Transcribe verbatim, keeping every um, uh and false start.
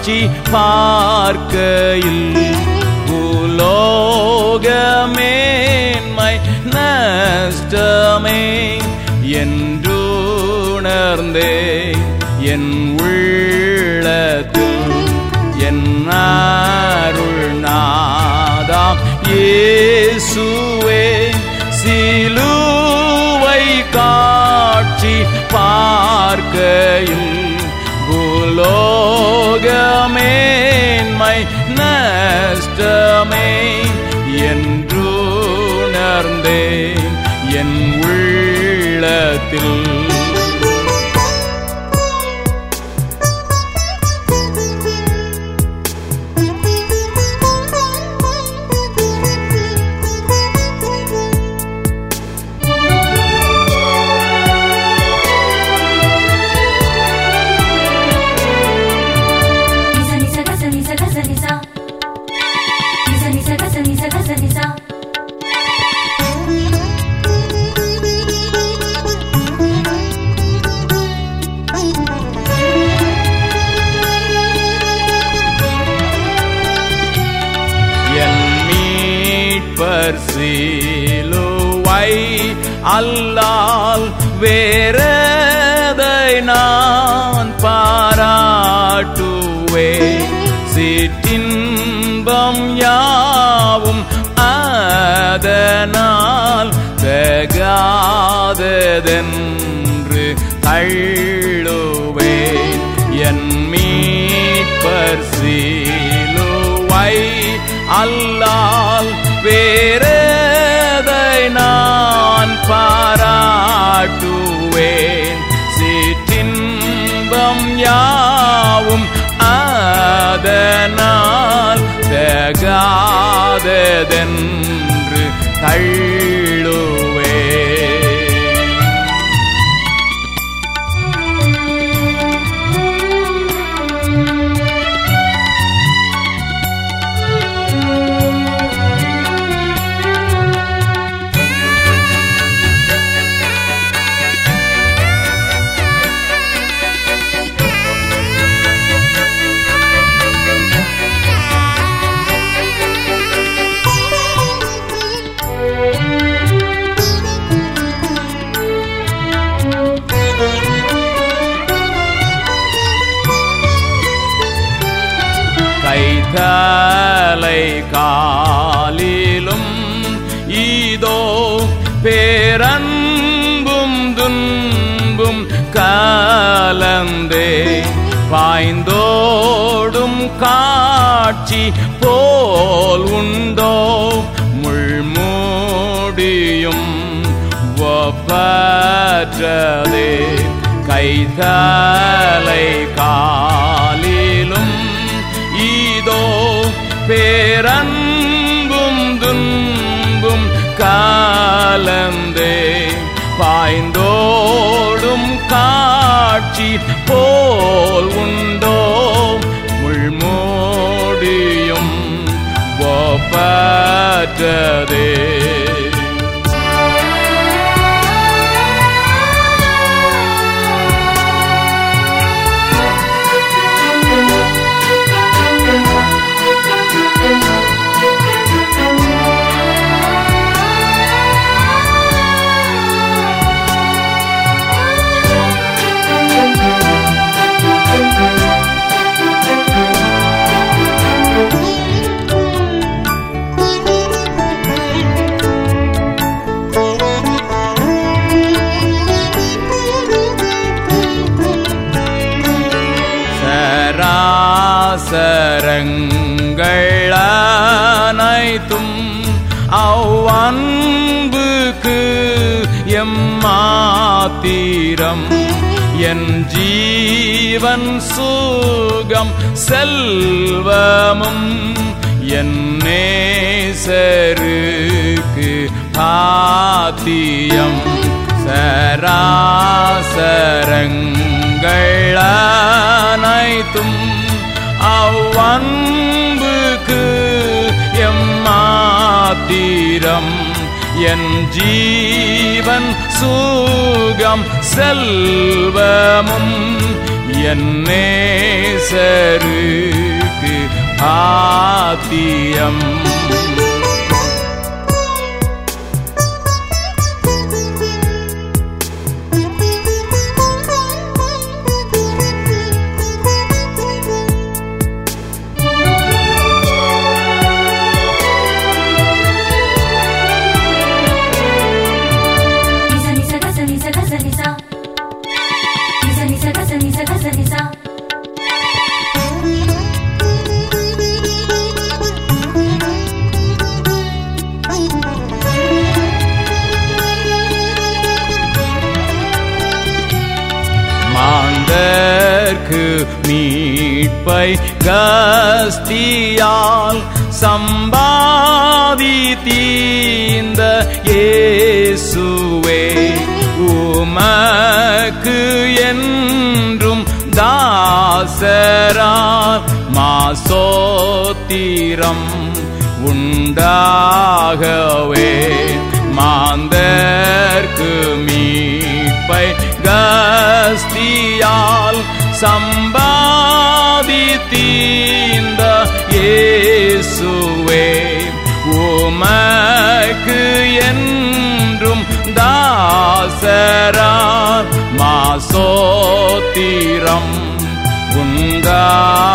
காட்சி பார்க்கையில் பூலோகமேன்மை நஷ்டமே என்றுணர்ந்தே என் உள்ளத்தில் என் அருள் நாதாம் இயேசுவே சிலுவை காட்சி பார்க்கையில் பூலோகமேன்மை நஷ்டமே என்றுணர்ந்தே என் உள்ளத்தில் சிலுவை அல்லால் வேறதை நான் பாராட்டுவேன் சிற்றின்பம் யாவும் அதனால் தகாததென்று தள்ளுவேன் என் மீட்பர் சிலுவை அல்லால் வேறதை நான் பாராட்டுவேன் சிற்றின்பம் யாவும் அதனால் தகாததென்று தள்ளுவேன். கைதலை காலிலும் இதோ பேரன்பும் துன்பும் கலந்தே பாய்ந்தோடும் காட்சி போல் உண்டோ முள்மூடியும் ஒப்பற்றதே கைதலை காலிலும் இதோ பேரன்பும் துன்பும் கலந்தே பாய்ந்தோடும் காட்சி போல் உண்டோ முள்மூடியும் ஒப்பற்றதே. சரங்கள் அனைத்தும் அவ்வன்புக்கு எம்மாத்திரம் என் ஜீவன் சுகம் செல்வமும் என் நேசருக்கு பாத்தியம் சராசரங்கள் அனைத்தும் அவ்வன்புக்கு எம்மாத்திரம் என் ஜீவன் சுகம் செல்வமும் என் நேசருக்கு ஆத்தியம். மாந்தர்க்கு மீட்பை கஸ்தியால் சம்பாதித்தீந்த இயேசுவே, உமக்கு என்றும் தாசரார் மாசோத்திரம் உண்டாகவே. மாந்தர்க்கு மீட்பை கஸ்தியால் சம்பாதித்தீந்த இயேசுவே, உமக்கு என்றும் தாசரார் மாசோத்திரம் உண்டா